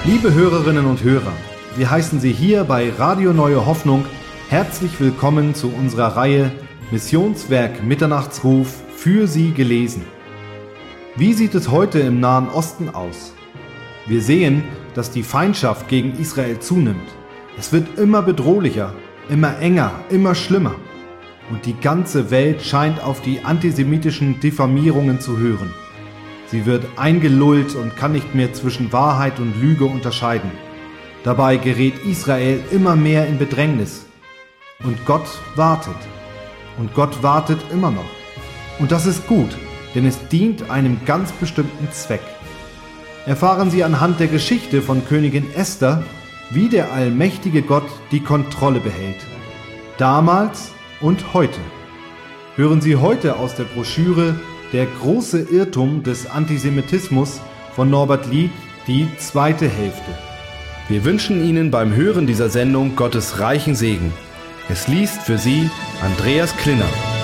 Liebe Hörerinnen und Hörer, wir heißen Sie hier bei Radio Neue Hoffnung herzlich willkommen zu unserer Reihe Missionswerk Mitternachtsruf für Sie gelesen. Wie sieht es heute im Nahen Osten aus? Wir sehen, dass die Feindschaft gegen Israel zunimmt. Es wird immer bedrohlicher, immer enger, immer schlimmer. Und die ganze Welt scheint auf die antisemitischen Diffamierungen zu hören. Sie wird eingelullt und kann nicht mehr zwischen Wahrheit und Lüge unterscheiden. Dabei gerät Israel immer mehr in Bedrängnis. Und Gott wartet. Und Gott wartet immer noch. Und das ist gut, denn es dient einem ganz bestimmten Zweck. Erfahren Sie anhand der Geschichte von Königin Esther, wie der allmächtige Gott die Kontrolle behält. Damals und heute. Hören Sie heute aus der Broschüre Der große Irrtum des Antisemitismus von Norbert Lied die zweite Hälfte. Wir wünschen Ihnen beim Hören dieser Sendung Gottes reichen Segen. Es liest für Sie Andreas Klinner.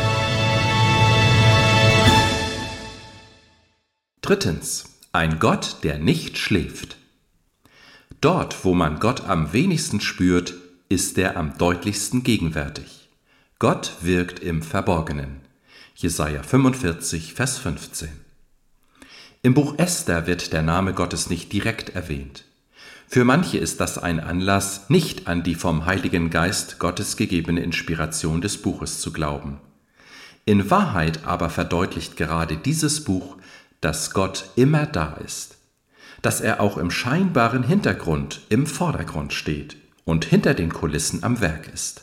Drittens. Ein Gott, der nicht schläft. Dort, wo man Gott am wenigsten spürt, ist er am deutlichsten gegenwärtig. Gott wirkt im Verborgenen. Jesaja 45, Vers 15. Im Buch Esther wird der Name Gottes nicht direkt erwähnt. Für manche ist das ein Anlass, nicht an die vom Heiligen Geist Gottes gegebene Inspiration des Buches zu glauben. In Wahrheit aber verdeutlicht gerade dieses Buch, dass Gott immer da ist, dass er auch im scheinbaren Hintergrund im Vordergrund steht und hinter den Kulissen am Werk ist.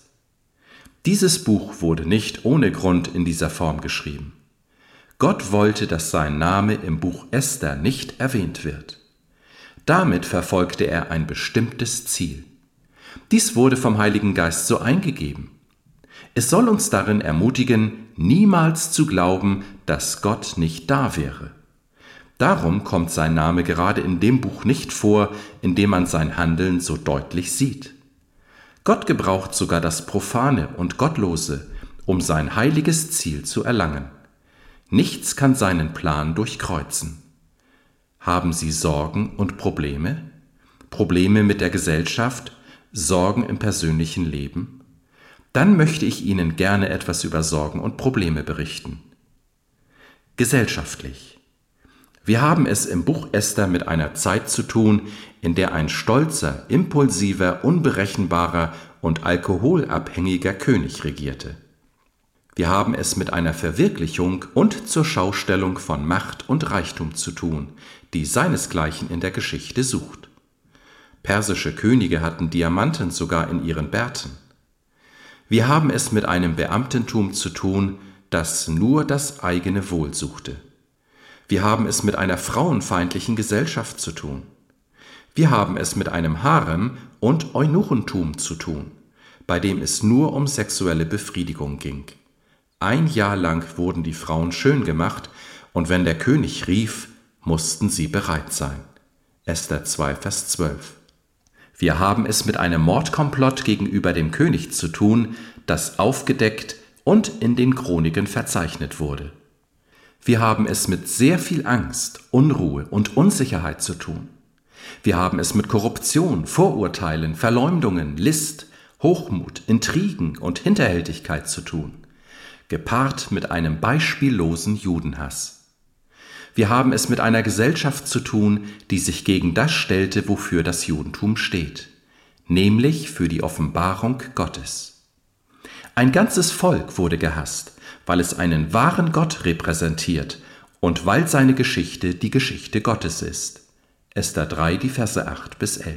Dieses Buch wurde nicht ohne Grund in dieser Form geschrieben. Gott wollte, dass sein Name im Buch Esther nicht erwähnt wird. Damit verfolgte er ein bestimmtes Ziel. Dies wurde vom Heiligen Geist so eingegeben. Es soll uns darin ermutigen, niemals zu glauben, dass Gott nicht da wäre. Darum kommt sein Name gerade in dem Buch nicht vor, in dem man sein Handeln so deutlich sieht. Gott gebraucht sogar das Profane und Gottlose, um sein heiliges Ziel zu erlangen. Nichts kann seinen Plan durchkreuzen. Haben Sie Sorgen und Probleme? Probleme mit der Gesellschaft? Sorgen im persönlichen Leben? Dann möchte ich Ihnen gerne etwas über Sorgen und Probleme berichten. Gesellschaftlich. Wir haben es im Buch Esther mit einer Zeit zu tun, in der ein stolzer, impulsiver, unberechenbarer und alkoholabhängiger König regierte. Wir haben es mit einer Verwirklichung und zur Schaustellung von Macht und Reichtum zu tun, die seinesgleichen in der Geschichte sucht. Persische Könige hatten Diamanten sogar in ihren Bärten. Wir haben es mit einem Beamtentum zu tun, das nur das eigene Wohl suchte. Wir haben es mit einer frauenfeindlichen Gesellschaft zu tun. Wir haben es mit einem Harem und Eunuchentum zu tun, bei dem es nur um sexuelle Befriedigung ging. 1 Jahr lang wurden die Frauen schön gemacht, und wenn der König rief, mussten sie bereit sein. Esther 2, Vers 12. Wir haben es mit einem Mordkomplott gegenüber dem König zu tun, das aufgedeckt und in den Chroniken verzeichnet wurde. Wir haben es mit sehr viel Angst, Unruhe und Unsicherheit zu tun. Wir haben es mit Korruption, Vorurteilen, Verleumdungen, List, Hochmut, Intrigen und Hinterhältigkeit zu tun, gepaart mit einem beispiellosen Judenhass. Wir haben es mit einer Gesellschaft zu tun, die sich gegen das stellte, wofür das Judentum steht, nämlich für die Offenbarung Gottes. Ein ganzes Volk wurde gehasst, weil es einen wahren Gott repräsentiert und weil seine Geschichte die Geschichte Gottes ist. Esther 3, die Verse 8 bis 11.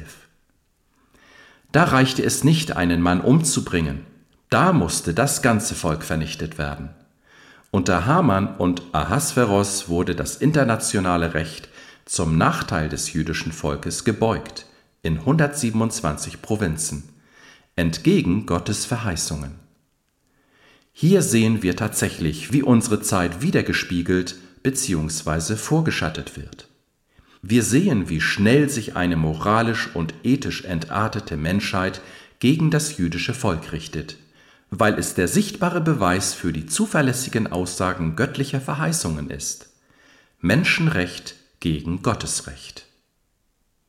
Da reichte es nicht, einen Mann umzubringen, da musste das ganze Volk vernichtet werden. Unter Haman und Ahasveros wurde das internationale Recht zum Nachteil des jüdischen Volkes gebeugt, in 127 Provinzen, entgegen Gottes Verheißungen. Hier sehen wir tatsächlich, wie unsere Zeit wiedergespiegelt bzw. vorgeschattet wird. Wir sehen, wie schnell sich eine moralisch und ethisch entartete Menschheit gegen das jüdische Volk richtet, weil es der sichtbare Beweis für die zuverlässigen Aussagen göttlicher Verheißungen ist. Menschenrecht gegen Gottesrecht.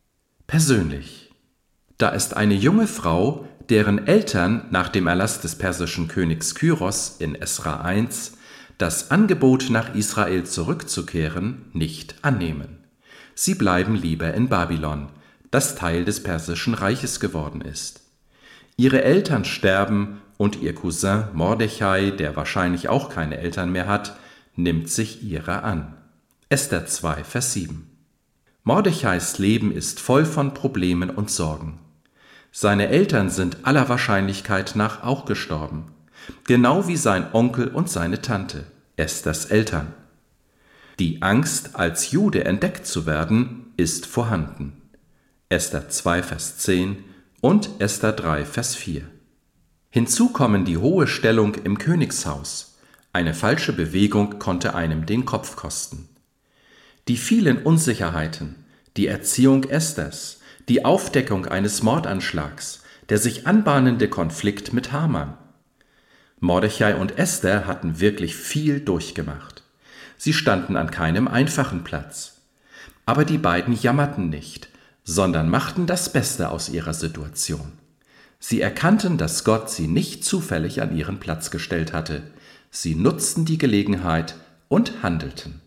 persönlich. Da ist eine junge Frau, deren Eltern nach dem Erlass des persischen Königs Kyros in Esra 1 das Angebot, nach Israel zurückzukehren, nicht annehmen. Sie bleiben lieber in Babylon, das Teil des persischen Reiches geworden ist. Ihre Eltern sterben und ihr Cousin Mordechai, der wahrscheinlich auch keine Eltern mehr hat, nimmt sich ihrer an. Esther 2, Vers 7. Mordechais Leben ist voll von Problemen und Sorgen. Seine Eltern sind aller Wahrscheinlichkeit nach auch gestorben, genau wie sein Onkel und seine Tante, Esthers Eltern. Die Angst, als Jude entdeckt zu werden, ist vorhanden. Esther 2, Vers 10 und Esther 3, Vers 4. Hinzu kommen die hohe Stellung im Königshaus. Eine falsche Bewegung konnte einem den Kopf kosten. Die vielen Unsicherheiten, die Erziehung Esthers, die Aufdeckung eines Mordanschlags, der sich anbahnende Konflikt mit Haman. Mordechai und Esther hatten wirklich viel durchgemacht. Sie standen an keinem einfachen Platz. Aber die beiden jammerten nicht, sondern machten das Beste aus ihrer Situation. Sie erkannten, dass Gott sie nicht zufällig an ihren Platz gestellt hatte. Sie nutzten die Gelegenheit und handelten.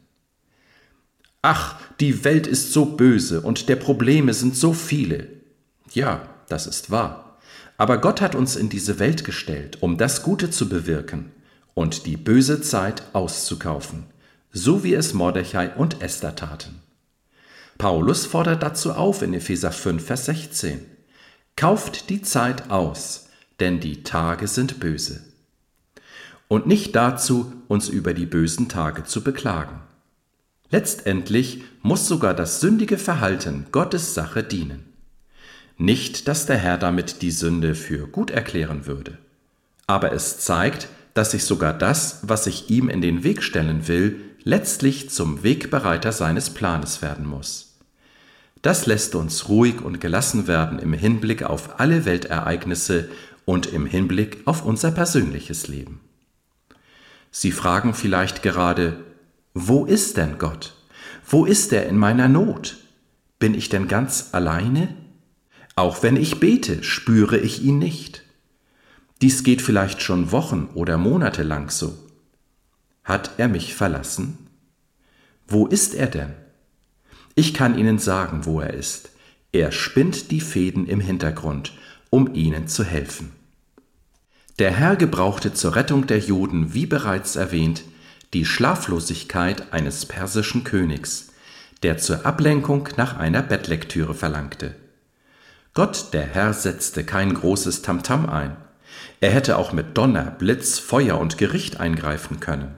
Ach, die Welt ist so böse und der Probleme sind so viele. Ja, das ist wahr. Aber Gott hat uns in diese Welt gestellt, um das Gute zu bewirken und die böse Zeit auszukaufen, so wie es Mordechai und Esther taten. Paulus fordert dazu auf in Epheser 5, Vers 16. Kauft die Zeit aus, denn die Tage sind böse. Und nicht dazu, uns über die bösen Tage zu beklagen. Letztendlich muss sogar das sündige Verhalten Gottes Sache dienen. Nicht, dass der Herr damit die Sünde für gut erklären würde. Aber es zeigt, dass sich sogar das, was ich ihm in den Weg stellen will, letztlich zum Wegbereiter seines Planes werden muss. Das lässt uns ruhig und gelassen werden im Hinblick auf alle Weltereignisse und im Hinblick auf unser persönliches Leben. Sie fragen vielleicht gerade, wo ist denn Gott? Wo ist er in meiner Not? Bin ich denn ganz alleine? Auch wenn ich bete, spüre ich ihn nicht. Dies geht vielleicht schon Wochen oder Monate lang so. Hat er mich verlassen? Wo ist er denn? Ich kann Ihnen sagen, wo er ist. Er spinnt die Fäden im Hintergrund, um Ihnen zu helfen. Der Herr gebrauchte zur Rettung der Juden, wie bereits erwähnt, die Schlaflosigkeit eines persischen Königs, der zur Ablenkung nach einer Bettlektüre verlangte. Gott, der Herr, setzte kein großes Tamtam ein. Er hätte auch mit Donner, Blitz, Feuer und Gericht eingreifen können.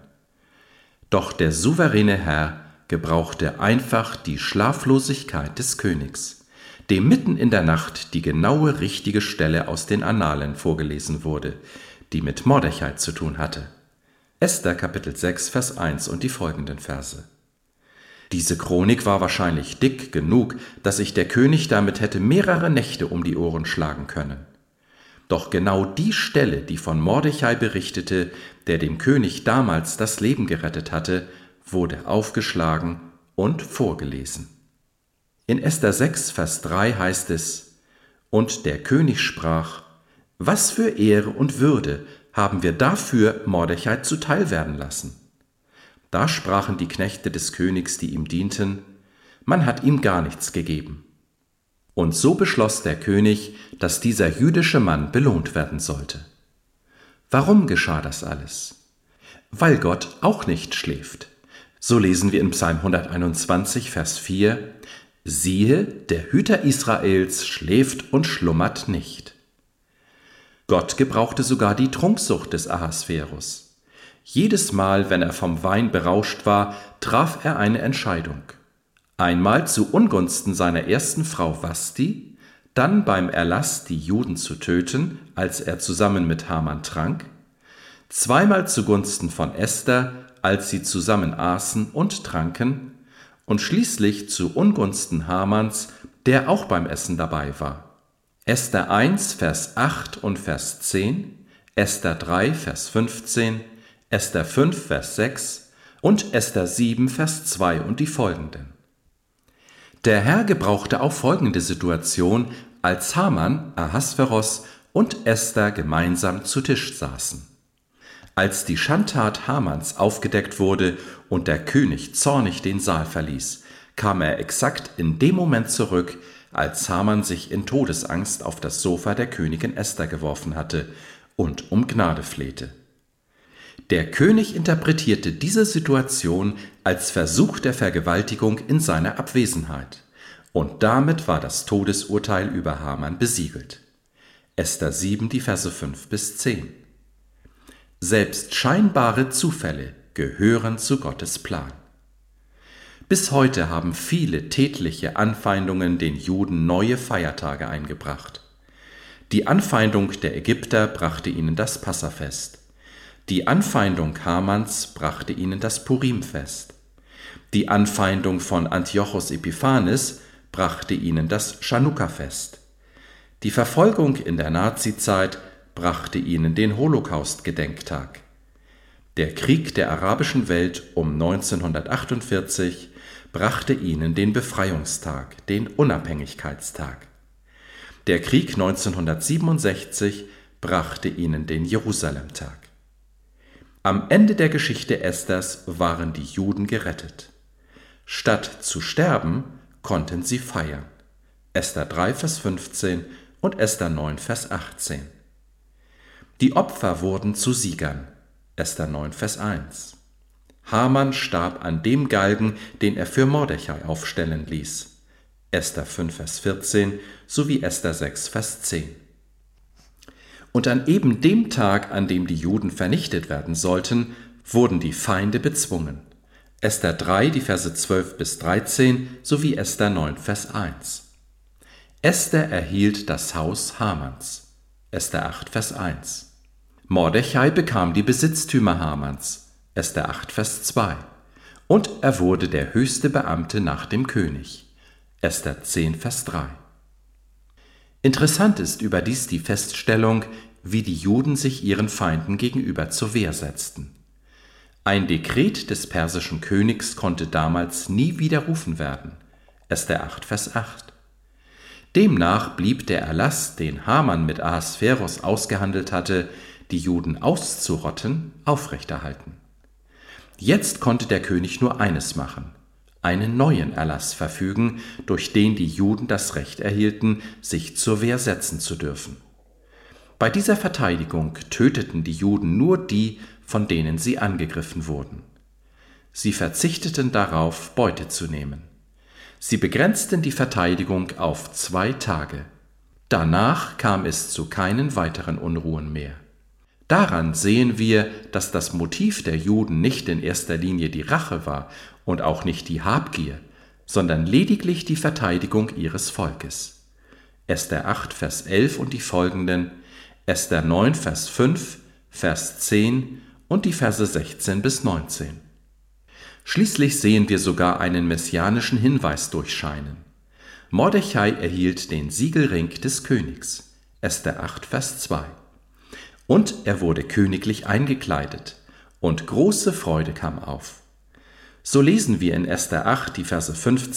Doch der souveräne Herr gebrauchte einfach die Schlaflosigkeit des Königs, dem mitten in der Nacht die genaue richtige Stelle aus den Annalen vorgelesen wurde, die mit Mordechai zu tun hatte. Esther Kapitel 6, Vers 1 und die folgenden Verse. Diese Chronik war wahrscheinlich dick genug, dass sich der König damit hätte mehrere Nächte um die Ohren schlagen können. Doch genau die Stelle, die von Mordechai berichtete, der dem König damals das Leben gerettet hatte, wurde aufgeschlagen und vorgelesen. In Esther 6, Vers 3 heißt es, und der König sprach, was für Ehre und Würde haben wir dafür Mordechai zuteil werden lassen. Da sprachen die Knechte des Königs, die ihm dienten, man hat ihm gar nichts gegeben. Und so beschloss der König, dass dieser jüdische Mann belohnt werden sollte. Warum geschah das alles? Weil Gott auch nicht schläft. So lesen wir in Psalm 121, Vers 4, siehe, der Hüter Israels schläft und schlummert nicht. Gott gebrauchte sogar die Trunksucht des Ahasverus. Jedes Mal, wenn er vom Wein berauscht war, traf er eine Entscheidung. Einmal zu Ungunsten seiner ersten Frau Vasti, dann beim Erlass, die Juden zu töten, als er zusammen mit Haman trank, zweimal zugunsten von Esther, als sie zusammen aßen und tranken, und schließlich zu Ungunsten Hamans, der auch beim Essen dabei war. Esther 1, Vers 8 und Vers 10, Esther 3, Vers 15, Esther 5, Vers 6 und Esther 7, Vers 2 und die folgenden. Der Herr gebrauchte auch folgende Situation, als Haman, Ahasveros und Esther gemeinsam zu Tisch saßen. Als die Schandtat Hamans aufgedeckt wurde und der König zornig den Saal verließ, kam er exakt in dem Moment zurück, als Haman sich in Todesangst auf das Sofa der Königin Esther geworfen hatte und um Gnade flehte. Der König interpretierte diese Situation als Versuch der Vergewaltigung in seiner Abwesenheit, und damit war das Todesurteil über Haman besiegelt. Esther 7, die Verse 5-10. Selbst scheinbare Zufälle gehören zu Gottes Plan. Bis heute haben viele tätliche Anfeindungen den Juden neue Feiertage eingebracht. Die Anfeindung der Ägypter brachte ihnen das Passafest. Die Anfeindung Hamans brachte ihnen das Purimfest. Die Anfeindung von Antiochos Epiphanes brachte ihnen das Chanukka-Fest. Die Verfolgung in der Nazizeit brachte ihnen den Holocaust-Gedenktag. Der Krieg der arabischen Welt um 1948 brachte ihnen den Befreiungstag, den Unabhängigkeitstag. Der Krieg 1967 brachte ihnen den Jerusalemtag. Am Ende der Geschichte Esthers waren die Juden gerettet. Statt zu sterben, konnten sie feiern. Esther 3, Vers 15 und Esther 9, Vers 18. Die Opfer wurden zu Siegern. Esther 9, Vers 1. Haman starb an dem Galgen, den er für Mordechai aufstellen ließ. Esther 5, Vers 14 sowie Esther 6, Vers 10. Und an eben dem Tag, an dem die Juden vernichtet werden sollten, wurden die Feinde bezwungen. Esther 3, die Verse 12-13 sowie Esther 9, Vers 1. Esther erhielt das Haus Hamans. Esther 8, Vers 1. Mordechai bekam die Besitztümer Hamans. Esther 8, Vers 2. Und er wurde der höchste Beamte nach dem König. Esther 10, Vers 3. Interessant ist überdies die Feststellung, wie die Juden sich ihren Feinden gegenüber zur Wehr setzten. Ein Dekret des persischen Königs konnte damals nie widerrufen werden. Esther 8, Vers 8. Demnach blieb der Erlass, den Haman mit Ahasveros ausgehandelt hatte, die Juden auszurotten, aufrechterhalten. Jetzt konnte der König nur eines machen: einen neuen Erlass verfügen, durch den die Juden das Recht erhielten, sich zur Wehr setzen zu dürfen. Bei dieser Verteidigung töteten die Juden nur die, von denen sie angegriffen wurden. Sie verzichteten darauf, Beute zu nehmen. Sie begrenzten die Verteidigung auf 2 Tage. Danach kam es zu keinen weiteren Unruhen mehr. Daran sehen wir, dass das Motiv der Juden nicht in erster Linie die Rache war und auch nicht die Habgier, sondern lediglich die Verteidigung ihres Volkes. Esther 8, Vers 11 und die folgenden, Esther 9, Vers 5, Vers 10 und die Verse 16-19. Schließlich sehen wir sogar einen messianischen Hinweis durchscheinen. Mordechai erhielt den Siegelring des Königs. Esther 8, Vers 2. Und er wurde königlich eingekleidet, und große Freude kam auf. So lesen wir in Esther 8, die Verse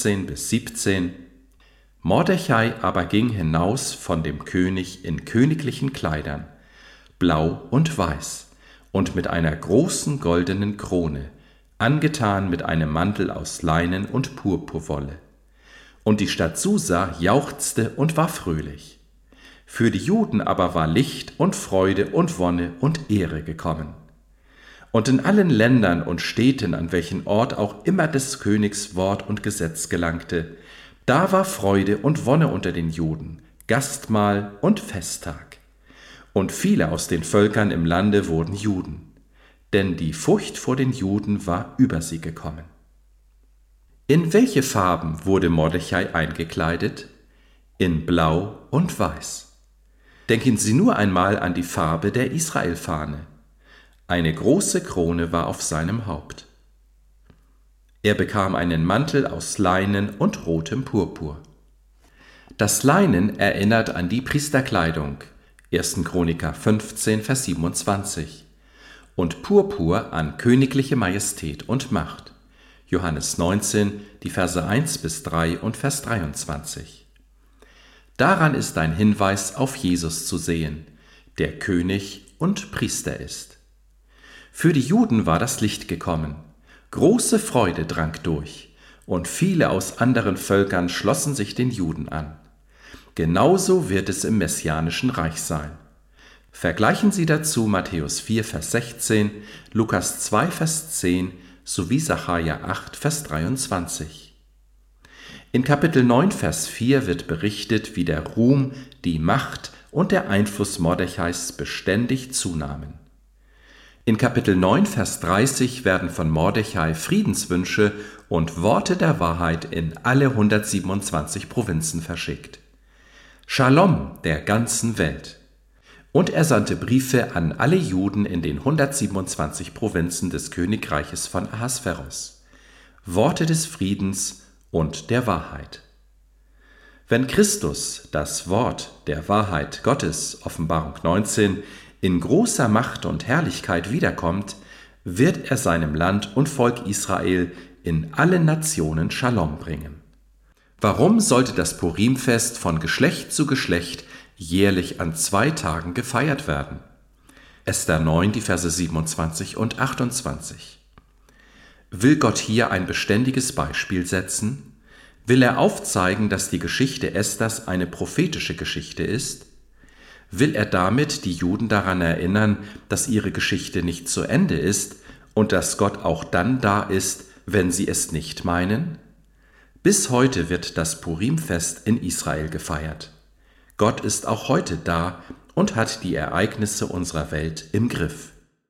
15-17. Mordechai aber ging hinaus von dem König in königlichen Kleidern, blau und weiß, und mit einer großen goldenen Krone, angetan mit einem Mantel aus Leinen und Purpurwolle. Und die Stadt Susa jauchzte und war fröhlich. Für die Juden aber war Licht und Freude und Wonne und Ehre gekommen. Und in allen Ländern und Städten, an welchen Ort auch immer des Königs Wort und Gesetz gelangte, da war Freude und Wonne unter den Juden, Gastmahl und Festtag. Und viele aus den Völkern im Lande wurden Juden, denn die Furcht vor den Juden war über sie gekommen. In welche Farben wurde Mordechai eingekleidet? In Blau und Weiß. Denken Sie nur einmal an die Farbe der Israelfahne. Eine große Krone war auf seinem Haupt. Er bekam einen Mantel aus Leinen und rotem Purpur. Das Leinen erinnert an die Priesterkleidung, 1. Chroniker 15, Vers 27, und Purpur an königliche Majestät und Macht, Johannes 19, die Verse 1 bis 3 und Vers 23. Daran ist ein Hinweis auf Jesus zu sehen, der König und Priester ist. Für die Juden war das Licht gekommen, große Freude drang durch, und viele aus anderen Völkern schlossen sich den Juden an. Genauso wird es im Messianischen Reich sein. Vergleichen Sie dazu Matthäus 4, Vers 16, Lukas 2, Vers 10 sowie Sacharja 8, Vers 23. In Kapitel 9, Vers 4 wird berichtet, wie der Ruhm, die Macht und der Einfluss Mordechais beständig zunahmen. In Kapitel 9, Vers 30 werden von Mordechai Friedenswünsche und Worte der Wahrheit in alle 127 Provinzen verschickt. Shalom der ganzen Welt. Und er sandte Briefe an alle Juden in den 127 Provinzen des Königreiches von Ahasveros. Worte des Friedens und der Wahrheit. Wenn Christus, das Wort der Wahrheit Gottes, Offenbarung 19, in großer Macht und Herrlichkeit wiederkommt, wird er seinem Land und Volk Israel in allen Nationen Shalom bringen. Warum sollte das Purimfest von Geschlecht zu Geschlecht jährlich an 2 Tagen gefeiert werden? Esther 9, die Verse 27 und 28. Will Gott hier ein beständiges Beispiel setzen? Will er aufzeigen, dass die Geschichte Esthers eine prophetische Geschichte ist? Will er damit die Juden daran erinnern, dass ihre Geschichte nicht zu Ende ist und dass Gott auch dann da ist, wenn sie es nicht meinen? Bis heute wird das Purimfest in Israel gefeiert. Gott ist auch heute da und hat die Ereignisse unserer Welt im Griff.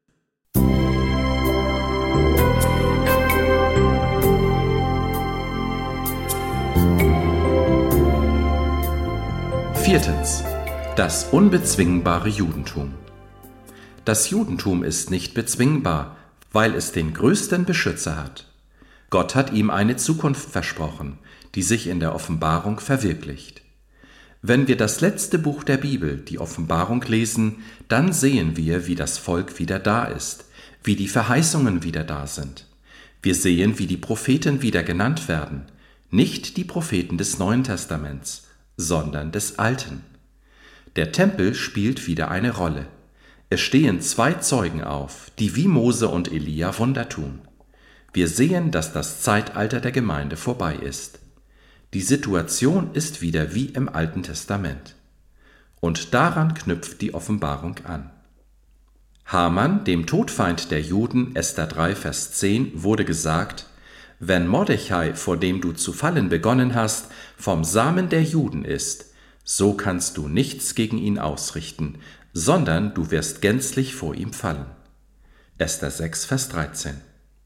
Viertens. Das unbezwingbare Judentum. Das Judentum ist nicht bezwingbar, weil es den größten Beschützer hat. Gott hat ihm eine Zukunft versprochen, die sich in der Offenbarung verwirklicht. Wenn wir das letzte Buch der Bibel, die Offenbarung, lesen, dann sehen wir, wie das Volk wieder da ist, wie die Verheißungen wieder da sind. Wir sehen, wie die Propheten wieder genannt werden, nicht die Propheten des Neuen Testaments, sondern des Alten. Der Tempel spielt wieder eine Rolle. Es stehen 2 Zeugen auf, die wie Mose und Elia Wunder tun. Wir sehen, dass das Zeitalter der Gemeinde vorbei ist. Die Situation ist wieder wie im Alten Testament. Und daran knüpft die Offenbarung an. Haman, dem Todfeind der Juden, Esther 3, Vers 10, wurde gesagt: Wenn Mordechai, vor dem du zu fallen begonnen hast, vom Samen der Juden ist, so kannst du nichts gegen ihn ausrichten, sondern du wirst gänzlich vor ihm fallen. Esther 6, Vers 13.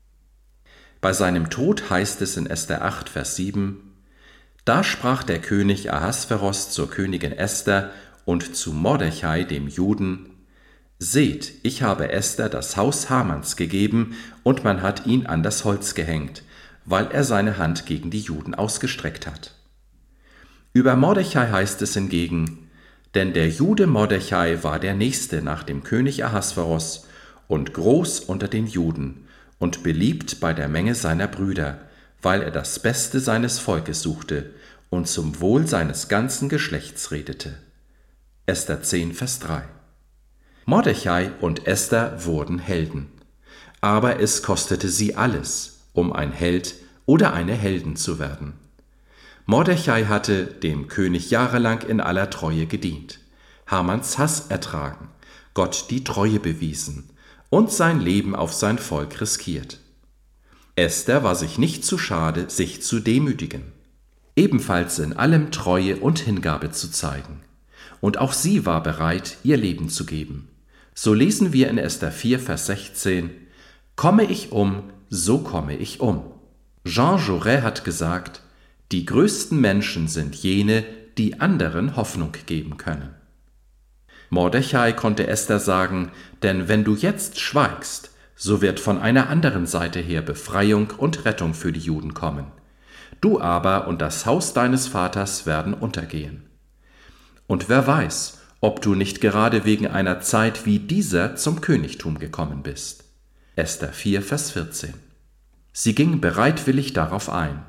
Bei seinem Tod heißt es in Esther 8, Vers 7: Da sprach der König Ahasveros zur Königin Esther und zu Mordechai, dem Juden: Seht, ich habe Esther das Haus Hamans gegeben, und man hat ihn an das Holz gehängt, weil er seine Hand gegen die Juden ausgestreckt hat. Über Mordechai heißt es hingegen: Denn der Jude Mordechai war der Nächste nach dem König Ahasveros und groß unter den Juden und beliebt bei der Menge seiner Brüder, weil er das Beste seines Volkes suchte und zum Wohl seines ganzen Geschlechts redete. Esther 10, Vers 3. Mordechai und Esther wurden Helden. Aber es kostete sie alles, um ein Held oder eine Heldin zu werden. Mordechai hatte dem König jahrelang in aller Treue gedient, Hamans Hass ertragen, Gott die Treue bewiesen und sein Leben auf sein Volk riskiert. Esther war sich nicht zu schade, sich zu demütigen, ebenfalls in allem Treue und Hingabe zu zeigen. Und auch sie war bereit, ihr Leben zu geben. So lesen wir in Esther 4, Vers 16: Komme ich um, so komme ich um. Jean Jaurès hat gesagt: Die größten Menschen sind jene, die anderen Hoffnung geben können. Mordechai konnte Esther sagen: Denn wenn du jetzt schweigst, so wird von einer anderen Seite her Befreiung und Rettung für die Juden kommen. Du aber und das Haus deines Vaters werden untergehen. Und wer weiß, ob du nicht gerade wegen einer Zeit wie dieser zum Königtum gekommen bist. Esther 4, Vers 14. Sie ging bereitwillig darauf ein.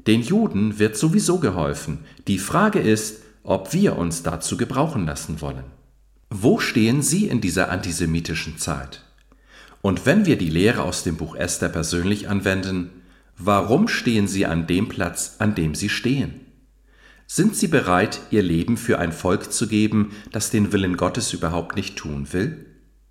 Den Juden wird sowieso geholfen. Die Frage ist, ob wir uns dazu gebrauchen lassen wollen. Wo stehen Sie in dieser antisemitischen Zeit? Und wenn wir die Lehre aus dem Buch Esther persönlich anwenden, warum stehen Sie an dem Platz, an dem Sie stehen? Sind Sie bereit, Ihr Leben für ein Volk zu geben, das den Willen Gottes überhaupt nicht tun will?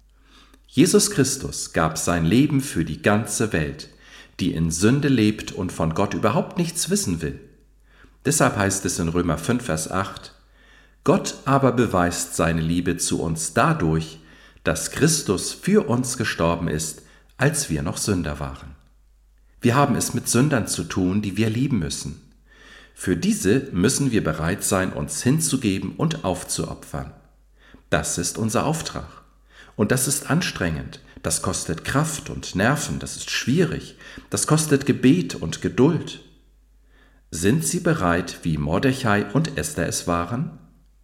Jesus Christus gab sein Leben für die ganze Welt, die in Sünde lebt und von Gott überhaupt nichts wissen will. Deshalb heißt es in Römer 5, Vers 8, Gott aber beweist seine Liebe zu uns dadurch, dass Christus für uns gestorben ist, als wir noch Sünder waren. Wir haben es mit Sündern zu tun, die wir lieben müssen. Für diese müssen wir bereit sein, uns hinzugeben und aufzuopfern. Das ist unser Auftrag. Und das ist anstrengend, das kostet Kraft und Nerven, das ist schwierig, das kostet Gebet und Geduld. Sind Sie bereit, wie Mordechai und Esther es waren?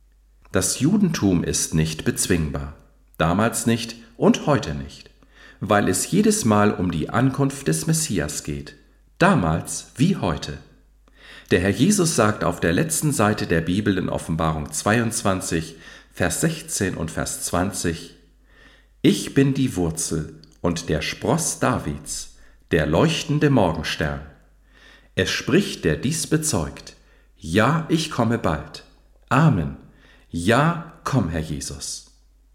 Das Judentum ist nicht bezwingbar, damals nicht und heute nicht, weil es jedes Mal um die Ankunft des Messias geht, damals wie heute. Der Herr Jesus sagt auf der letzten Seite der Bibel in Offenbarung 22, Vers 16 und Vers 20, Ich bin die Wurzel und der Spross Davids, der leuchtende Morgenstern. Es spricht, der dies bezeugt, ja, ich komme bald. Amen. Ja, komm, Herr Jesus.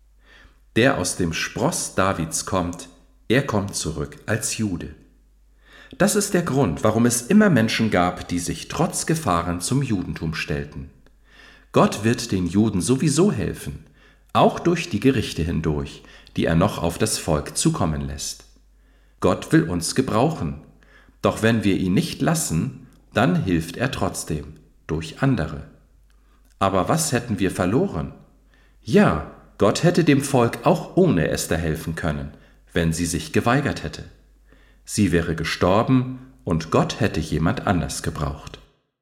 Der aus dem Spross Davids kommt, er kommt zurück als Jude. Das ist der Grund, warum es immer Menschen gab, die sich trotz Gefahren zum Judentum stellten. Gott wird den Juden sowieso helfen, auch durch die Gerichte hindurch, die er noch auf das Volk zukommen lässt. Gott will uns gebrauchen, doch wenn wir ihn nicht lassen, dann hilft er trotzdem, durch andere. Aber was hätten wir verloren? Ja, Gott hätte dem Volk auch ohne Esther helfen können, wenn sie sich geweigert hätte. Sie wäre gestorben und Gott hätte jemand anders gebraucht.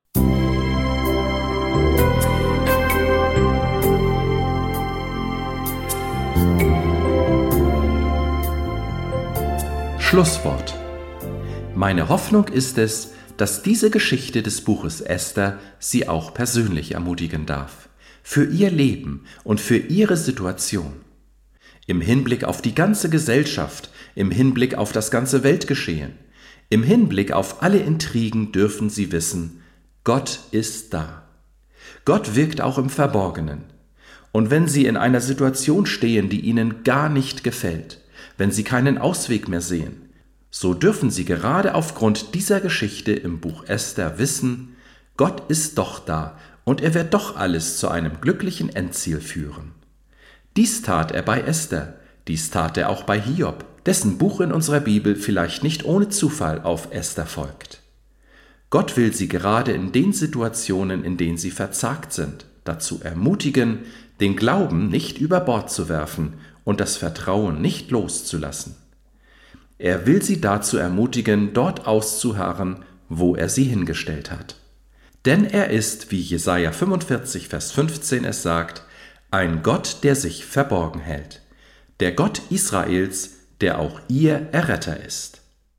Schlusswort. Meine Hoffnung ist es, dass diese Geschichte des Buches Esther Sie auch persönlich ermutigen darf, für Ihr Leben und für Ihre Situation. Im Hinblick auf die ganze Gesellschaft, im Hinblick auf das ganze Weltgeschehen, im Hinblick auf alle Intrigen dürfen Sie wissen, Gott ist da. Gott wirkt auch im Verborgenen. Und wenn Sie in einer Situation stehen, die Ihnen gar nicht gefällt, wenn Sie keinen Ausweg mehr sehen, so dürfen Sie gerade aufgrund dieser Geschichte im Buch Esther wissen, Gott ist doch da und er wird doch alles zu einem glücklichen Endziel führen. Dies tat er bei Esther, dies tat er auch bei Hiob, dessen Buch in unserer Bibel vielleicht nicht ohne Zufall auf Esther folgt. Gott will Sie gerade in den Situationen, in denen Sie verzagt sind, dazu ermutigen, den Glauben nicht über Bord zu werfen und das Vertrauen nicht loszulassen. Er will Sie dazu ermutigen, dort auszuharren, wo er Sie hingestellt hat. Denn er ist, wie Jesaja 45, Vers 15 es sagt, ein Gott, der sich verborgen hält, der Gott Israels, der auch Ihr Erretter ist.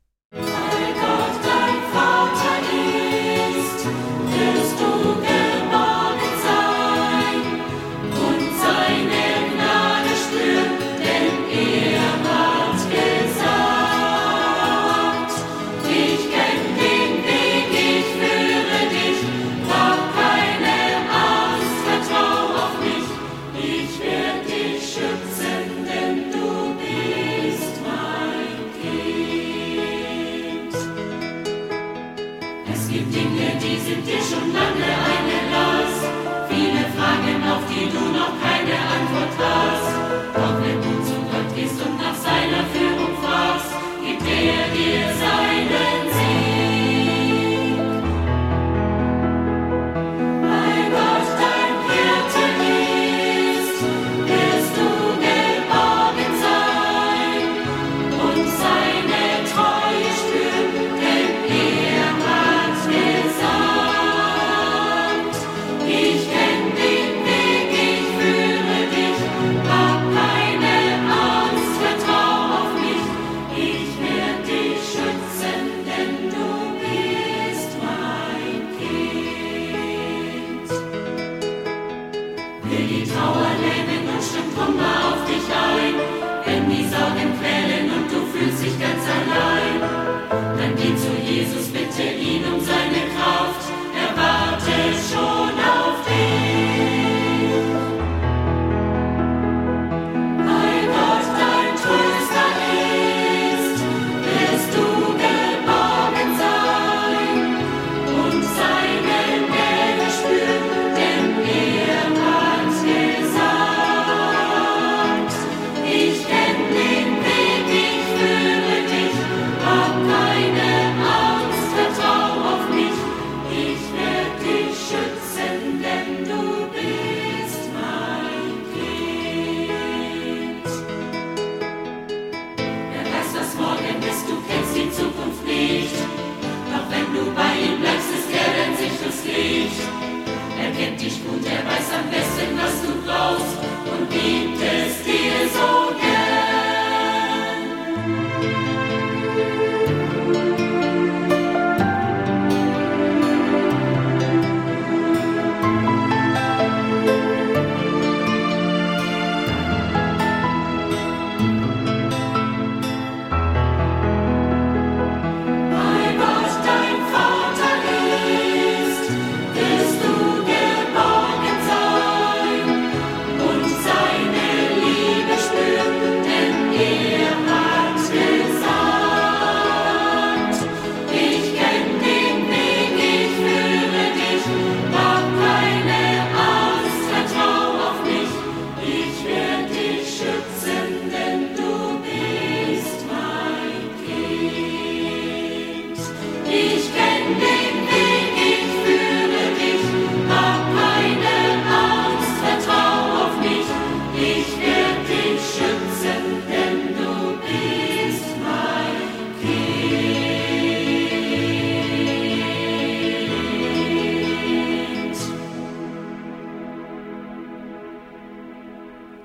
Es gibt Dinge, die sind dir schon lange eine Last. Viele Fragen, auf die du noch keine Antwort hast. Doch wenn du zu Gott gehst und nach seiner Führung fragst, gibt er dir seinen Sieg. Weil Gott dein Hirte ist, wirst du geborgen sein und seine Treue spüren, denn er hat gesagt, ich kenn den Weg, ich führe dich, hab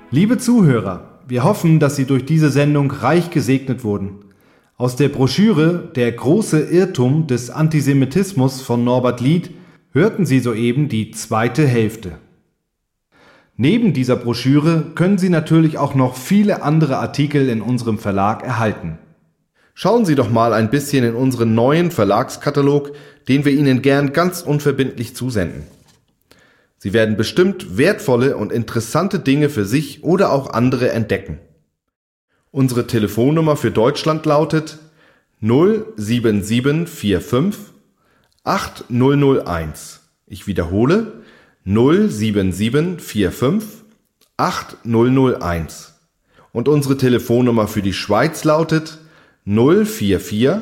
Liebe Zuhörer, wir hoffen, dass Sie durch diese Sendung reich gesegnet wurden. Aus der Broschüre »Der große Irrtum des Antisemitismus« von Norbert Lied hörten Sie soeben die zweite Hälfte. Neben dieser Broschüre können Sie natürlich auch noch viele andere Artikel in unserem Verlag erhalten. Schauen Sie doch mal ein bisschen in unseren neuen Verlagskatalog, den wir Ihnen gern ganz unverbindlich zusenden. Sie werden bestimmt wertvolle und interessante Dinge für sich oder auch andere entdecken. Unsere Telefonnummer für Deutschland lautet 07745 8001. Ich wiederhole 07745 8001. Und unsere Telefonnummer für die Schweiz lautet 044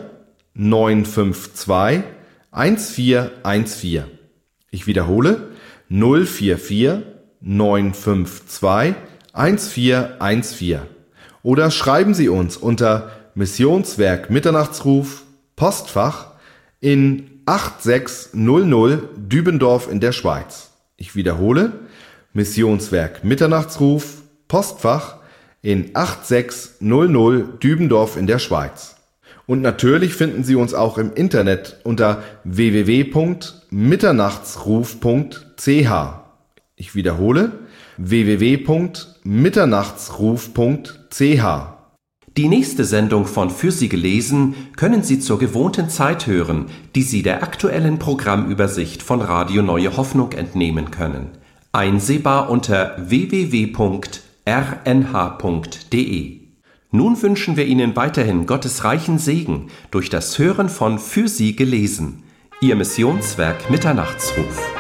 952 1414. Ich wiederhole 044 952 1414. Oder schreiben Sie uns unter Missionswerk Mitternachtsruf, Postfach in 8600 Dübendorf in der Schweiz. Ich wiederhole, Missionswerk Mitternachtsruf, Postfach in 8600 Dübendorf in der Schweiz. Und natürlich finden Sie uns auch im Internet unter www.mitternachtsruf.ch. Ich wiederhole, www.mitternachtsruf.ch. Die nächste Sendung von Für Sie gelesen können Sie zur gewohnten Zeit hören, die Sie der aktuellen Programmübersicht von Radio Neue Hoffnung entnehmen können. Einsehbar unter www.rnh.de. Nun wünschen wir Ihnen weiterhin Gottes reichen Segen durch das Hören von Für Sie gelesen. Ihr Missionswerk Mitternachtsruf.